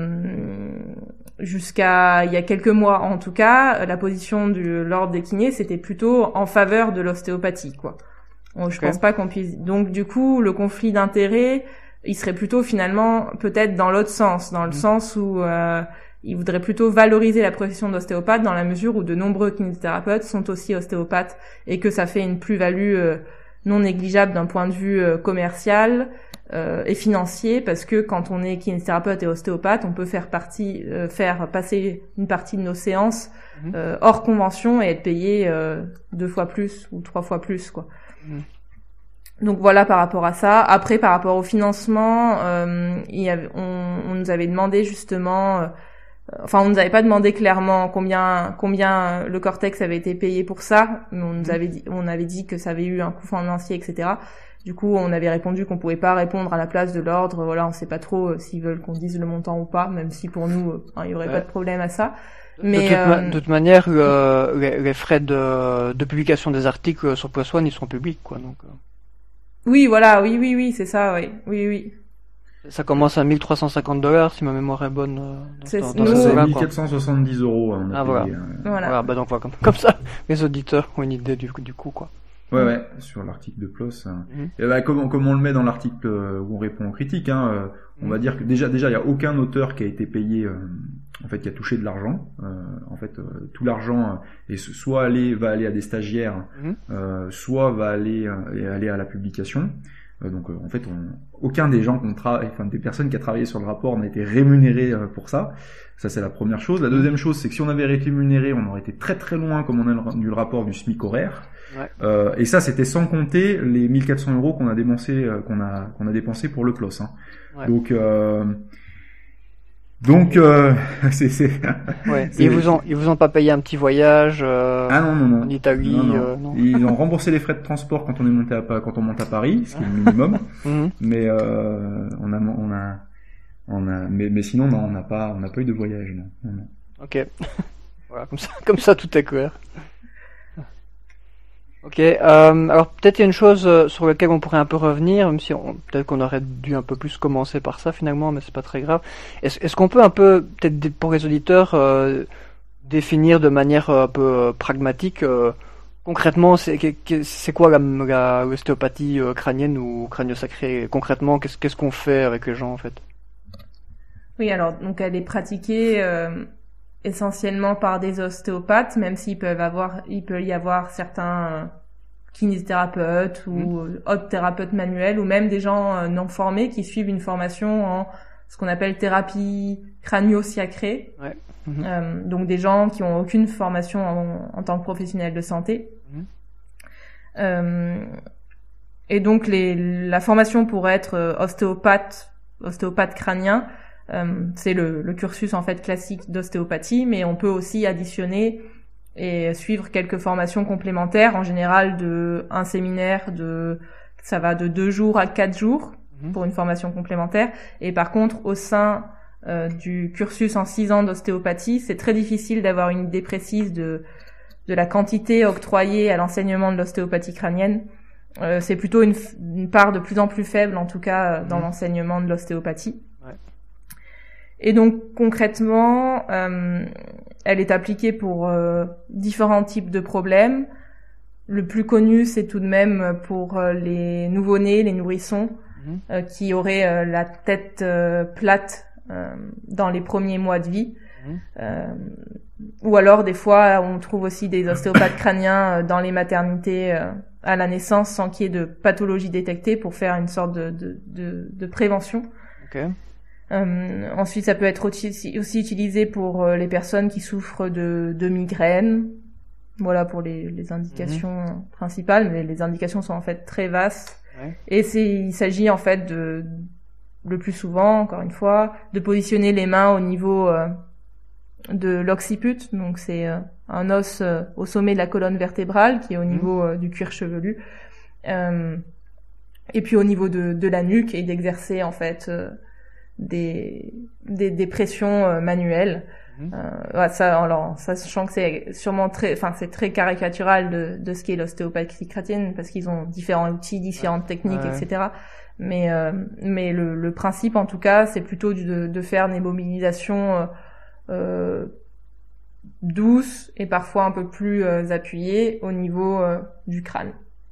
jusqu'à il y a quelques mois en tout cas, la position de l'ordre des kinés c'était plutôt en faveur de l'ostéopathie, quoi. Je pense pas qu'on puisse. Donc du coup, le conflit d'intérêts, il serait plutôt finalement peut-être dans l'autre sens, dans le sens où il voudrait plutôt valoriser la profession d'ostéopathe dans la mesure où de nombreux kinésithérapeutes sont aussi ostéopathes et que ça fait une plus-value non négligeable d'un point de vue commercial et financier, parce que quand on est kinésithérapeute et ostéopathe, on peut faire passer une partie de nos séances hors convention et être payé 2 fois plus ou 3 fois plus, quoi. Donc voilà par rapport à ça. Après, par rapport au financement, on nous avait demandé justement, enfin on nous avait pas demandé clairement combien le Cortex avait été payé pour ça, mais on avait dit que ça avait eu un coût financier, etc. Du coup, on avait répondu qu'on pouvait pas répondre à la place de l'ordre. Voilà, on sait pas trop s'ils veulent qu'on dise le montant ou pas, même si pour nous, il y aurait pas de problème à ça. Mais de toute manière, les frais de publication des articles sur PLOS ONE, ils sont publics, quoi. Donc. Oui, voilà, oui, c'est ça, oui. Ça commence à $1,350 si ma mémoire est bonne. C'est 1,470 €. On a voilà. payé, Voilà, bah donc voilà, comme ça, les auditeurs ont une idée du coût, quoi. Ouais, sur l'article de PLOS. Et bah, comme on le met dans l'article où on répond aux critiques, on va dire que déjà il y a aucun auteur qui a été payé, en fait, qui a touché de l'argent. Tout l'argent soit va aller à des stagiaires, soit va aller à la publication. Donc en fait, aucun des gens des personnes qui a travaillé sur le rapport n'a été rémunéré pour ça. Ça, c'est la première chose. La deuxième chose, c'est que si on avait été rémunéré, on aurait été très très loin, comme on a rendu le rapport, du SMIC horaire. Ouais. Et ça, c'était sans compter les 1 400 € qu'on a dépensé pour le PLOS. Ouais. Donc c'est ouais. Ils vous ont pas payé un petit voyage non. En Italie non. Ils ont remboursé les frais de transport quand on monte à Paris, ce qui est le minimum. Mais mais sinon non, on n'a pas eu de voyage, non. OK. Voilà, comme ça tout est clair. Ok, alors peut-être il y a une chose sur laquelle on pourrait un peu revenir, même si peut-être qu'on aurait dû un peu plus commencer par ça finalement, mais c'est pas très grave. Est-ce qu'on peut un peu, peut-être pour les auditeurs, définir de manière un peu pragmatique, concrètement, c'est quoi l'ostéopathie crânienne ou crânio-sacré? Concrètement, qu'est-ce qu'on fait avec les gens en fait? Oui, alors donc elle est pratiquée essentiellement par des ostéopathes, même s'il peut y avoir certains kinésithérapeutes ou autres thérapeutes manuels, ou même des gens non formés qui suivent une formation en ce qu'on appelle thérapie crânio-sacrée. Ouais. Donc des gens qui ont aucune formation en tant que professionnels de santé. Et donc la formation pour être ostéopathe crânien, c'est le cursus en fait classique d'ostéopathie, mais on peut aussi additionner et suivre quelques formations complémentaires, en général un séminaire ça va de 2 jours à 4 jours pour une formation complémentaire. Et par contre, au sein du cursus en 6 ans d'ostéopathie, c'est très difficile d'avoir une idée précise de la quantité octroyée à l'enseignement de l'ostéopathie crânienne. C'est plutôt une part de plus en plus faible, en tout cas, dans l'enseignement de l'ostéopathie. Et donc concrètement, elle est appliquée pour différents types de problèmes. Le plus connu, c'est tout de même pour les nouveau-nés, les nourrissons, qui auraient la tête plate dans les premiers mois de vie. Ou alors des fois, on trouve aussi des ostéopathes crâniens dans les maternités à la naissance sans qu'il y ait de pathologie détectée, pour faire une sorte de prévention. Okay. Ensuite, ça peut être aussi utilisé pour les personnes qui souffrent de migraines. Voilà pour les indications principales, mais les indications sont en fait très vastes. Ouais. Et il s'agit en fait le plus souvent, encore une fois, de positionner les mains au niveau de l'occiput, donc c'est un os au sommet de la colonne vertébrale qui est au niveau du cuir chevelu, et puis au niveau de la nuque, et d'exercer en fait des pressions manuelles. Sachant que c'est sûrement c'est très caricatural de ce qu'est l'ostéopathie crânienne, parce qu'ils ont différents outils, différentes techniques, etc. Mais le principe, en tout cas, c'est plutôt de faire des mobilisations douces et parfois un peu plus appuyées au niveau du crâne.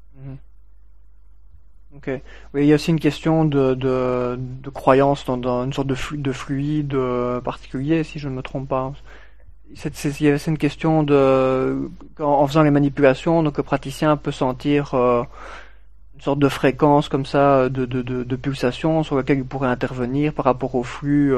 Ok. Oui, il y a aussi une question de croyance dans une sorte de fluide particulier, si je ne me trompe pas. Il y avait une question en faisant les manipulations, donc le praticien peut sentir une sorte de fréquence comme ça de pulsation sur laquelle il pourrait intervenir par rapport au flux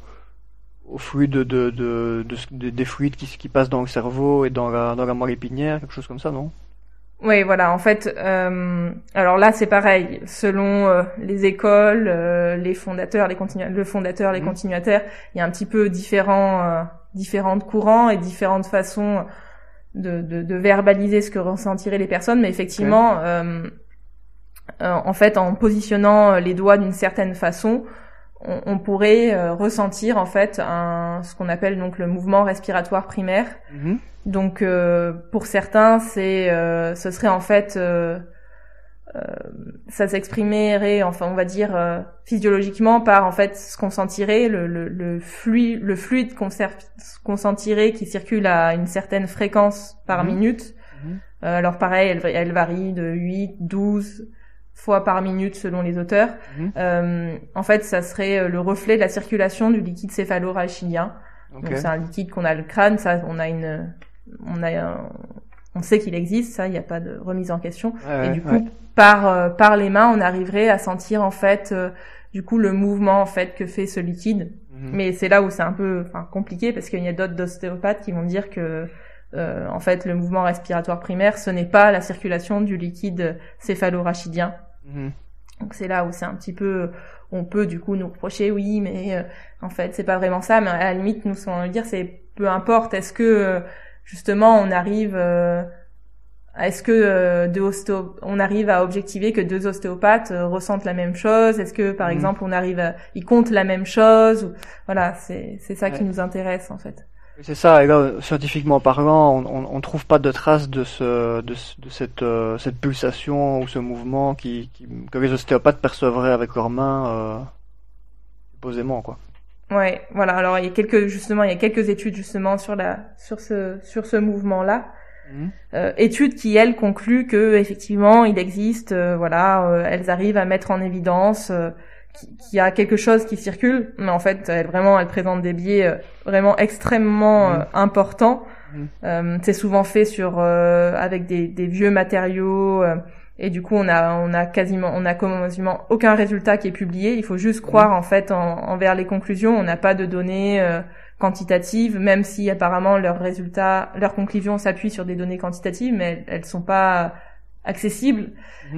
des fluides qui passent dans le cerveau et dans la moelle épinière, quelque chose comme ça, non? Oui, voilà. En fait, alors là, c'est pareil. Selon les écoles, les fondateurs, les continuateurs, il y a un petit peu différents courants et différentes façons de verbaliser ce que ressentiraient les personnes. Mais effectivement, en fait, en positionnant les doigts d'une certaine façon, on pourrait ressentir en fait ce qu'on appelle donc le mouvement respiratoire primaire. Donc pour certains, ce serait en fait ça s'exprimerait, enfin on va dire physiologiquement par en fait ce qu'on sentirait le fluide qu'on sentirait qui circule à une certaine fréquence par minute. Alors pareil, elle varie de 8, 12 fois par minute selon les auteurs. En fait, ça serait le reflet de la circulation du liquide céphalo-rachidien. Okay. Donc c'est un liquide qu'on a le crâne, ça on sait qu'il existe, ça, il n'y a pas de remise en question. Et du coup, par les mains, on arriverait à sentir en fait du coup le mouvement en fait que fait ce liquide. Mais c'est là où c'est un peu compliqué, parce qu'il y a d'autres ostéopathes qui vont dire que en fait le mouvement respiratoire primaire, ce n'est pas la circulation du liquide céphalo-rachidien. Donc c'est là où c'est un petit peu, on peut du coup nous reprocher, oui, mais en fait c'est pas vraiment ça. Mais à la limite, nous on veut dire, c'est peu importe. Est-ce que justement on arrive on arrive à objectiver que deux ostéopathes ressentent la même chose? Est-ce que par exemple ils comptent la même chose? Voilà, c'est ça qui nous intéresse en fait. C'est ça, et là, scientifiquement parlant, on trouve pas de traces de cette pulsation ou ce mouvement que les ostéopathes percevraient avec leurs mains, posément, quoi. Ouais, voilà. Alors, il y a quelques études, justement, sur ce mouvement-là. Études qui, elles, concluent que, effectivement, il existe, elles arrivent à mettre en évidence, qu'il y a quelque chose qui circule, mais en fait elle présente des biais vraiment extrêmement importants. C'est souvent fait avec des vieux matériaux, et du coup on a quasiment aucun résultat qui est publié. Il faut juste croire en fait envers les conclusions. On n'a pas de données quantitatives, même si apparemment leurs conclusions s'appuient sur des données quantitatives, mais elles sont pas accessibles.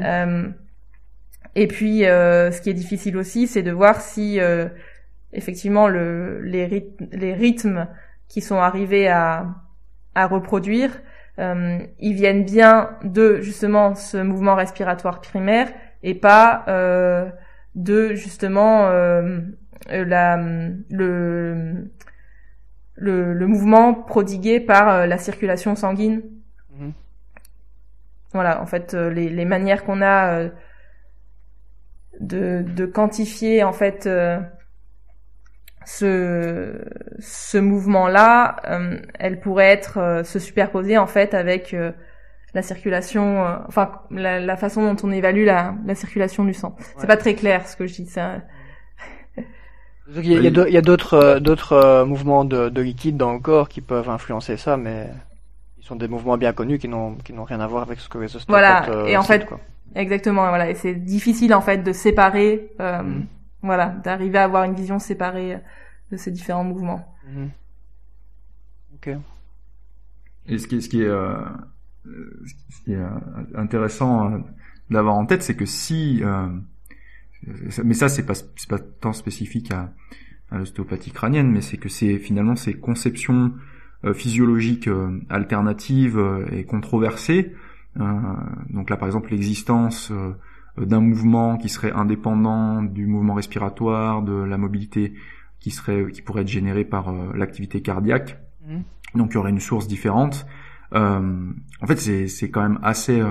Et puis, ce qui est difficile aussi, c'est de voir si, effectivement, les rythmes qui sont arrivés à reproduire, ils viennent bien de justement ce mouvement respiratoire primaire et pas de justement le mouvement prodigué par la circulation sanguine. Voilà, en fait, les manières qu'on a de quantifier en fait ce mouvement-là, elle pourrait se superposer en fait avec la circulation, la façon dont on évalue la circulation du sang. C'est pas très clair ce que je dis. Ça. Il y a d'autres mouvements de liquide dans le corps qui peuvent influencer ça, mais ils sont des mouvements bien connus qui n'ont rien à voir avec ce que les ostéopathes et en fait, quoi. Exactement, voilà, et c'est difficile en fait de séparer, d'arriver à avoir une vision séparée de ces différents mouvements. Ok. Et ce qui est intéressant d'avoir en tête, c'est que si, mais ça c'est pas tant spécifique à l'ostéopathie crânienne, mais c'est que c'est finalement ces conceptions physiologiques alternatives et controversées. Donc là, par exemple, l'existence d'un mouvement qui serait indépendant du mouvement respiratoire, de la mobilité qui pourrait être générée par l'activité cardiaque. Donc il y aurait une source différente. En fait, c'est quand même assez,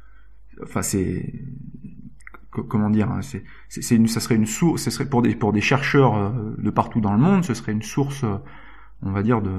comment dire, ça serait une source, ce serait pour des chercheurs de partout dans le monde, ce serait une source, on va dire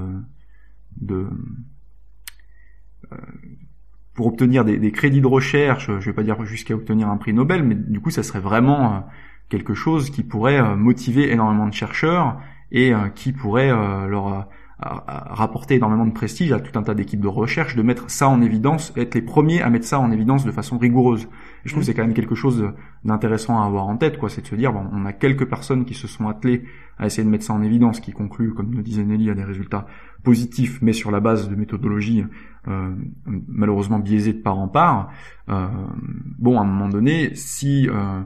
pour obtenir des crédits de recherche, je vais pas dire jusqu'à obtenir un prix Nobel, mais du coup ça serait vraiment quelque chose qui pourrait motiver énormément de chercheurs et qui pourrait leur rapporter énormément de prestige à tout un tas d'équipes de recherche, de mettre ça en évidence, être les premiers à mettre ça en évidence de façon rigoureuse. Et je trouve que c'est quand même quelque chose d'intéressant à avoir en tête, quoi. C'est de se dire, bon, on a quelques personnes qui se sont attelées à essayer de mettre ça en évidence, qui concluent, comme le disait Nelly, à des résultats positifs, mais sur la base de méthodologies malheureusement biaisées de part en part. Bon, à un moment donné, si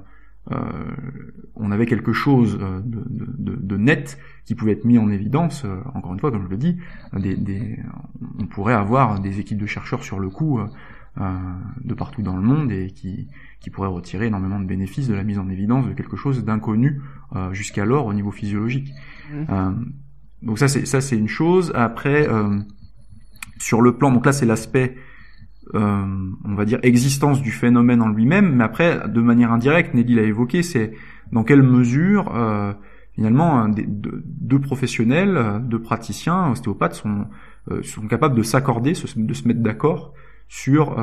on avait quelque chose de net qui pouvait être mis en évidence, encore une fois, comme je le dis, on pourrait avoir des équipes de chercheurs sur le coup de partout dans le monde et qui pourraient retirer énormément de bénéfices de la mise en évidence de quelque chose d'inconnu jusqu'alors au niveau physiologique. Donc ça c'est une chose. Après, sur le plan, donc là c'est l'aspect on va dire existence du phénomène en lui-même, mais après de manière indirecte, Nelly l'a évoqué, c'est dans quelle mesure finalement deux professionnels, deux praticiens ostéopathes sont capables de s'accorder, de se mettre d'accord sur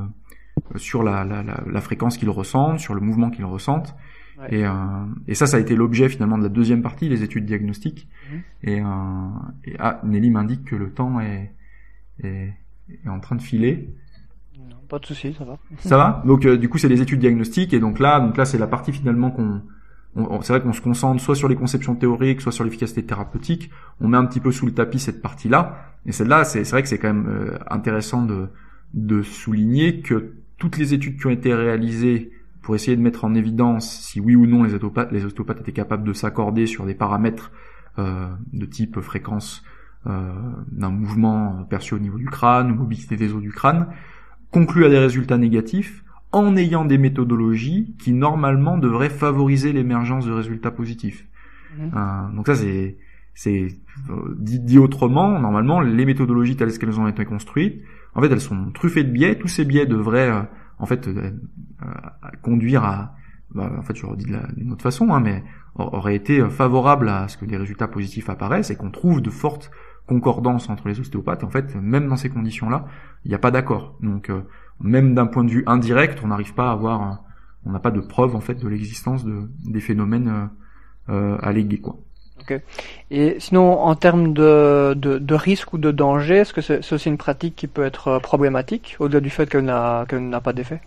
la fréquence qu'ils ressentent, sur le mouvement qu'ils ressentent. Ouais. Et ça a été l'objet finalement de la deuxième partie, les études diagnostiques. Et Nelly m'indique que le temps est en train de filer. Non, pas de souci, ça va. Ça va. Donc du coup c'est les études diagnostiques et donc là c'est la partie finalement c'est vrai qu'on se concentre soit sur les conceptions théoriques, soit sur l'efficacité thérapeutique. On met un petit peu sous le tapis cette partie-là. Et celle-là, c'est vrai que c'est quand même intéressant de souligner que toutes les études qui ont été réalisées pour essayer de mettre en évidence si oui ou non les ostéopathes étaient capables de s'accorder sur des paramètres de type fréquence d'un mouvement perçu au niveau du crâne ou mobilité des os du crâne, concluent à des résultats négatifs en ayant des méthodologies qui normalement devraient favoriser l'émergence de résultats positifs. Donc ça c'est dit autrement, normalement les méthodologies telles qu'elles ont été construites, en fait elles sont truffées de biais. Tous ces biais devraient en fait conduire à, en fait je redis d'une autre façon, mais auraient été favorables à ce que des résultats positifs apparaissent et qu'on trouve de fortes concordances entre les ostéopathes. En fait, même dans ces conditions-là, il n'y a pas d'accord. Donc même d'un point de vue indirect, on n'arrive pas à avoir, on n'a pas de preuve en fait de l'existence des phénomènes allégués, quoi. Ok. Et sinon, en termes de risque ou de danger, est-ce que c'est aussi une pratique qui peut être problématique, au-delà du fait qu'elle n'a pas d'effet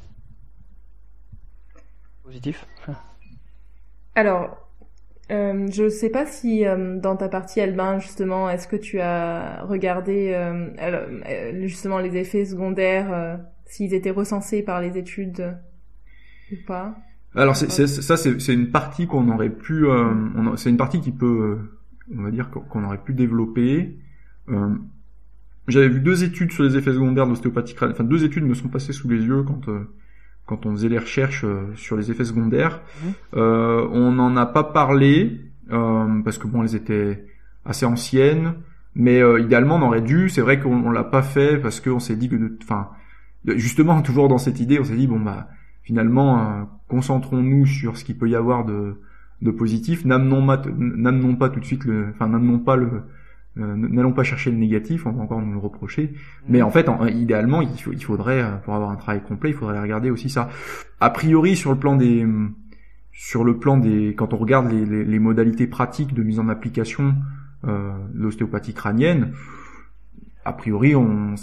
positif? Alors, je sais pas si dans ta partie Albin, justement, est-ce que tu as regardé justement les effets secondaires, s'ils étaient recensés par les études ou pas? Alors c'est une partie qu'on aurait pu, c'est une partie qui peut, on va dire qu'on aurait pu développer. J'avais vu 2 études sur les effets secondaires de l'ostéopathie crânienne. Enfin, 2 études me sont passées sous les yeux quand on faisait les recherches sur les effets secondaires. On n'en a pas parlé parce que bon, elles étaient assez anciennes, mais idéalement on aurait dû. C'est vrai qu'on l'a pas fait parce qu'on s'est dit que, justement toujours dans cette idée, on s'est dit bon bah finalement concentrons-nous sur ce qu'il peut y avoir de positif. N'amenons pas tout de suite n'allons pas chercher le négatif, on va encore nous le reprocher. Mais en fait, idéalement, il faudrait, pour avoir un travail complet, il faudrait regarder aussi ça. A priori, sur le plan des, quand on regarde les modalités pratiques de mise en application de l'ostéopathie crânienne, a priori, on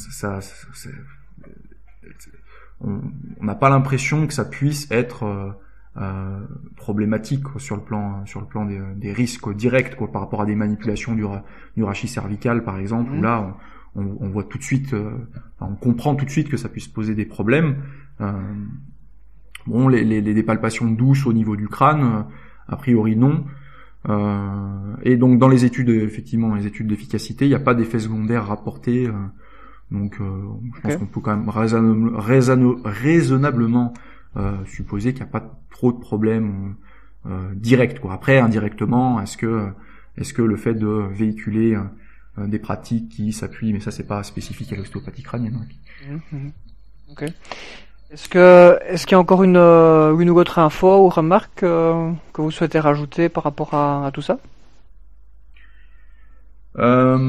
n'a pas l'impression que ça puisse être problématique sur le plan des risques directs, quoi, par rapport à des manipulations du rachis cervical par exemple, où là on voit tout de suite, on comprend tout de suite que ça puisse poser des problèmes. Bon, les palpations douces au niveau du crâne, a priori non. Et donc dans les études, effectivement, les études d'efficacité, il n'y a pas d'effet secondaire rapporté. Donc je pense qu'on peut quand même raisonnablement supposer qu'il n'y a pas trop de problèmes directs, quoi. Après, indirectement, est-ce que le fait de véhiculer des pratiques qui s'appuient, mais ça c'est pas spécifique à l'ostéopathie crânienne. Ok. Est-ce qu'il y a encore une ou autre info ou remarque que vous souhaitez rajouter par rapport à tout ça? Là,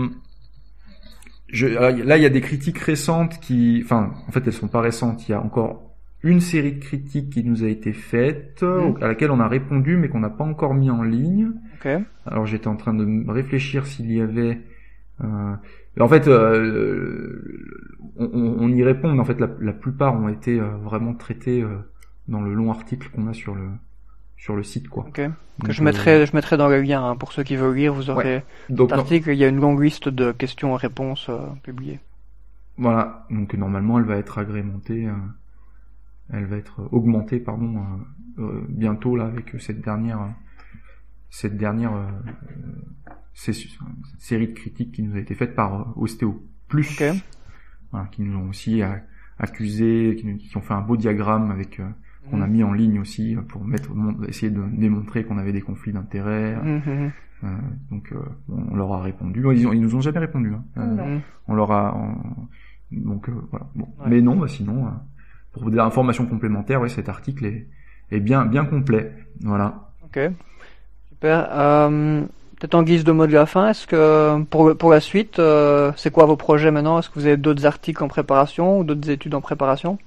il y a des critiques récentes en fait, elles sont pas récentes. Il y a encore une série de critiques qui nous a été faite, à laquelle on a répondu, mais qu'on n'a pas encore mis en ligne. Okay. Alors, j'étais en train de réfléchir s'il y avait... En fait, on y répond, mais en fait, la plupart ont été vraiment traités dans le long article qu'on a sur le site, quoi. Okay. Donc, je mettrai dans le lien, pour ceux qui veulent lire, vous aurez cet article, il y a une longue liste de questions et réponses publiées. Voilà, donc normalement elle va être agrémentée, elle va être augmentée, bientôt là avec cette dernière série de critiques qui nous a été faite par Ostéo Plus, voilà, qui nous ont aussi accusé, qui ont fait un beau diagramme avec qu'on a mis en ligne aussi pour essayer de démontrer qu'on avait des conflits d'intérêts. Donc on leur a répondu. Ils nous ont jamais répondu. On leur a voilà. Bon. Ouais. Mais non, sinon pour des informations complémentaires, cet article est bien complet. Voilà. Ok. Super. Peut-être en guise de mot de la fin, est-ce que pour la suite, c'est quoi vos projets maintenant? Est-ce que vous avez d'autres articles en préparation ou d'autres études en préparation?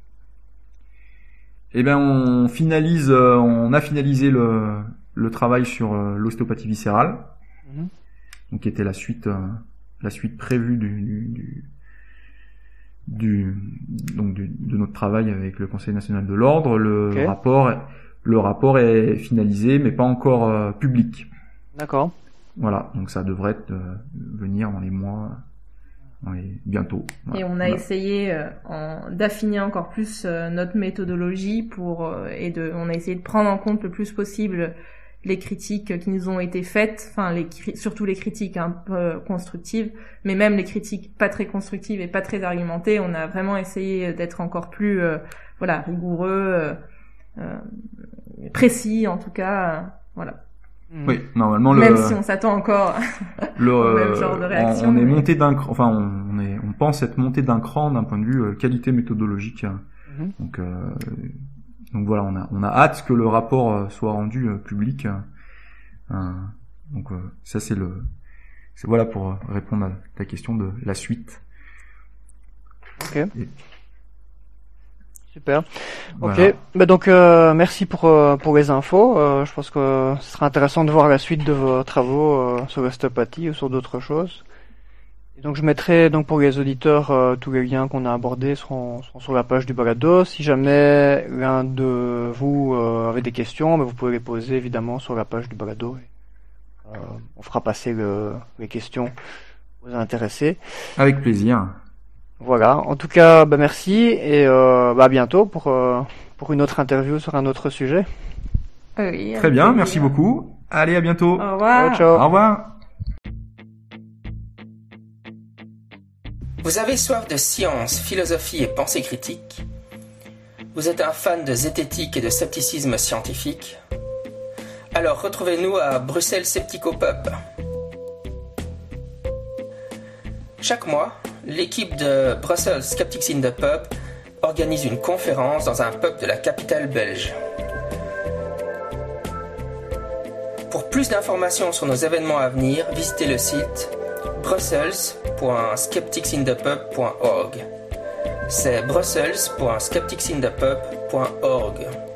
Eh bien, on a finalisé le travail sur l'ostéopathie viscérale, donc qui était la suite prévue de notre travail avec le Conseil national de l'ordre. Le rapport est finalisé, mais pas encore public. D'accord. Voilà, donc ça devrait venir dans les mois. Bientôt. Voilà. Et on a essayé d'affiner encore plus notre méthodologie on a essayé de prendre en compte le plus possible les critiques qui nous ont été faites, surtout les critiques un peu constructives, mais même les critiques pas très constructives et pas très argumentées. On a vraiment essayé d'être encore plus rigoureux, précis en tout cas, voilà. Oui, normalement même si on s'attend encore au même genre de réaction. On est monté d'un cran, on pense être monté d'un cran d'un point de vue qualité méthodologique. Donc voilà, on a hâte que le rapport soit rendu public. Donc ça c'est voilà pour répondre à ta question de la suite. Ok. Super. Voilà. Ok. Donc merci pour les infos. Je pense que ce sera intéressant de voir la suite de vos travaux sur l'ostéopathie ou sur d'autres choses. Et donc je mettrai pour les auditeurs tous les liens qu'on a abordés seront sur la page du balado. Si jamais l'un de vous avait des questions, vous pouvez les poser évidemment sur la page du balado. On fera passer les questions aux intéressés. Avec plaisir. Voilà, en tout cas, merci et à bientôt pour une autre interview sur un autre sujet. Oui, très bien, merci beaucoup. Allez, à bientôt. Au revoir. Ciao. Au revoir. Vous avez soif de science, philosophie et pensée critique? Vous êtes un fan de zététique et de scepticisme scientifique? Alors retrouvez-nous à Bruxelles Sceptico-Pub. Chaque mois, l'équipe de Brussels Skeptics in the Pub organise une conférence dans un pub de la capitale belge. Pour plus d'informations sur nos événements à venir, visitez le site brussels.skepticsinthepub.org. C'est brussels.skepticsinthepub.org.